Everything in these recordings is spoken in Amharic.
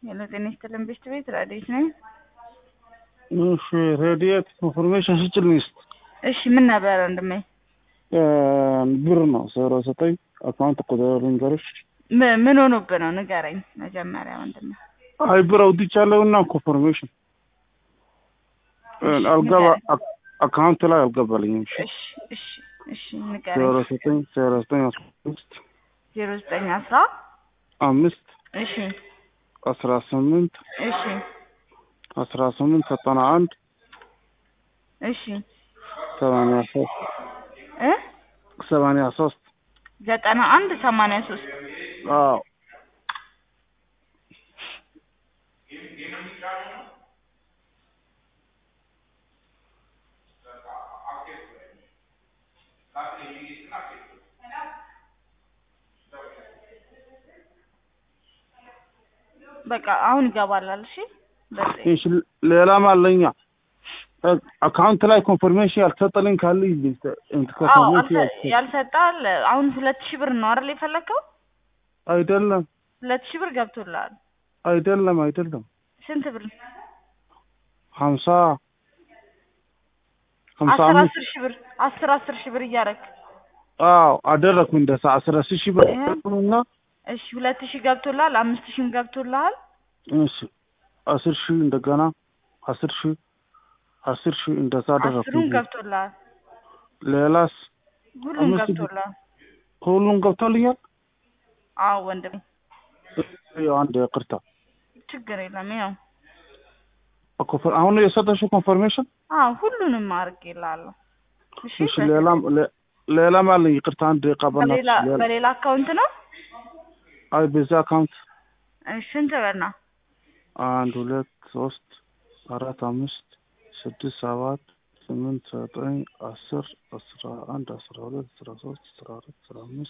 የለጤና ይስጥልን ቤት ራዲዮት ነው። እሺ ሬዲዮት ኢንፎርሜሽን ስጭልኝ እስቲ። እሺ ምን ነበር ወንድሜ? ብር ነው 09 አካውንት ቁጥር ልንገርሽ። ምን ሆኖብህ ነው ንገረኝ መጀመሪያ ወንድሜ። አይ ብር አውጥቻለሁና ኢንፎርሜሽን አልገባ አካውንት ላይ አልገባልኝም። እሺ ንገረኝ። 09 5 እሺ 18 እሺ 91 እሺ 83 91 አዎ በቃ አሁን ይገባላል። እሺ ሌላም አለኛ አካውንት ላይ ኮንፈርሜሽን ያልተሰጠልኝ ካለ እንት ኮንፈርሜሽን ያልሰጣል። አሁን 2000 ብር ነው አይደል የፈለከው? አይደለም 2000 ብር ገብቶላል። አይደለም ስንት ብር? 50 10 ሺህ ብር እያደረክ አዎ አደረኩ እንደዛ 10 ሺህ ብር እና እሺ 2000 ገብቶላል። 5000 ገብቶላል። እሺ 10 ሺህ እንደገና 10 ሺህ እንደዛ አደረኩ። 10ን ገብቶላል። ሌላስ? ሁሉም ገብቶላል። አዎ ወንድሜ አንድ ይቅርታ ችግር የለም። ያው አሁን የሰጠሽው ኮንፈርሜሽን ሁሉንም አድርጌልሃለሁ። እሺ ሌላም አለኝ ይቅርታ አንድ ቀበና በሌላ አካውንት ነው? አይ በዛ አካውንት። እሺ ስንት ብር ነው? 1 2 3 4 5 6 7 8 9 10 11 12 13 14 15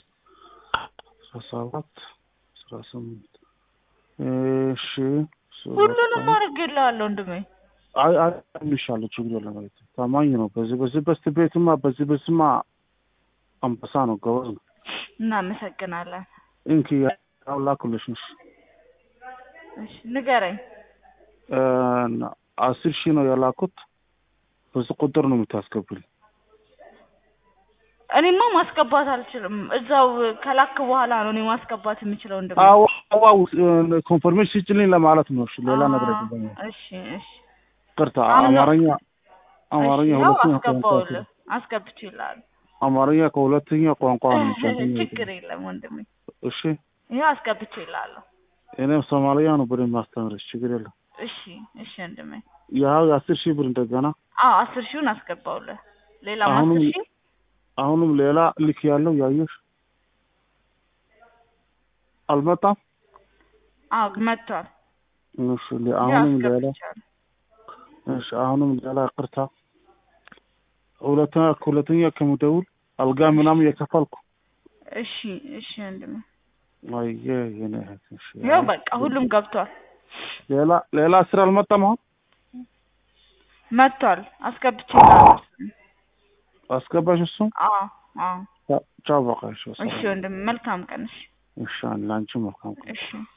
17 18 እሺ ሁሉንም አድርጌልሃለሁ ወንድሜ። አይ እንሻለሁ ችግር የለም ማለት ታማኝ ነው። በዚህ በስተቤትማ በዚህማ አንበሳ ነው ጎበዝ ነው። እናመሰግናለን። እንኪ አላኩልሽ። እሺ ንገረኝ። 10 ሺህ ነው ያላኩት። በዚህ ቁጥር ነው የምታስገቡልኝ? እኔማ ማስገባት አልችልም። እዛው ከላክ በኋላ ነው እኔ ማስገባት የምችለው እንደምን። አዎ ኮንፈርሜሽን ስጭልኝ ለማለት ነው። እሺ ሌላ ነገር አይደለም። እሺ ቅርታ አማርኛ ሁለተኛ አስገብቼልሃለሁ። አማርኛ ከሁለተኛ ቋንቋ ነው። ችግር የለም ወንድሜ። እሺ ይሄው አስገብቼልሃለሁ። እኔም ሶማሊያ ነው በደንብ ማስተምርሽ ችግር የለም። እሺ ወንድሜ። ያው 10 ሺህ ብር እንደገና 10 ሺህን አስገባውልህ። ሌላ 10 ሺህ አሁንም ሌላ ልክ ያለው ያየሽ አልመጣም? መጥቷል። እሺ አሁንም ሌላ ቅርታ ሁለተኛ ከመደውል አልጋ ምናምን የከፈልኩ። እሺ ወንድሜ። የኔ እሺ ያው በቃ ሁሉም ገብቷል። ሌላ ስራ አልመጣም? አሁን መጥቷል። አስገብቼልሃለሁ። አስገባሽ እሱ? አዎ ቻው በቃ። እሺ ወንድሜ መልካም ቀን። እሺ ላንቺ መልካም ቀን። እሺ